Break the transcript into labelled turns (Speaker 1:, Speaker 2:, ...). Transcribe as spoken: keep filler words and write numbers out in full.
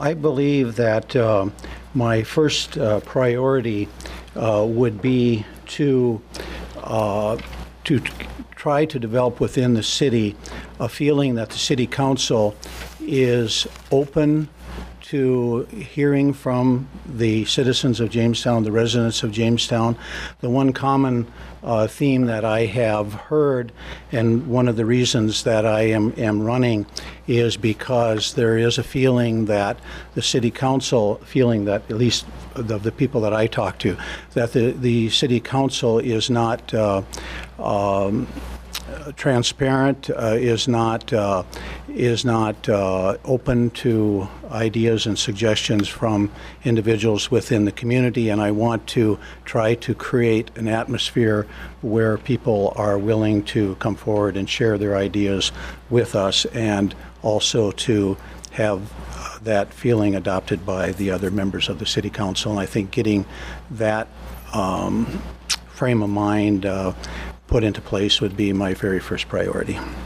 Speaker 1: I believe that uh, my first uh, priority uh, would be to uh, to t- try to develop within the city a feeling that the city council is open to hearing from the citizens of Jamestown, the residents of Jamestown. The one common uh, theme that I have heard, and one of the reasons that I am, am running, is because there is a feeling that the city council, feeling that at least the, the people that I talk to, that the, the city council is not uh, um, transparent, uh, is not uh, is not uh, open to ideas and suggestions from individuals within the community, and I want to try to create an atmosphere where people are willing to come forward and share their ideas with us, and also to have uh, that feeling adopted by the other members of the city council. And I think getting that um, frame of mind uh, put into place would be my very first priority.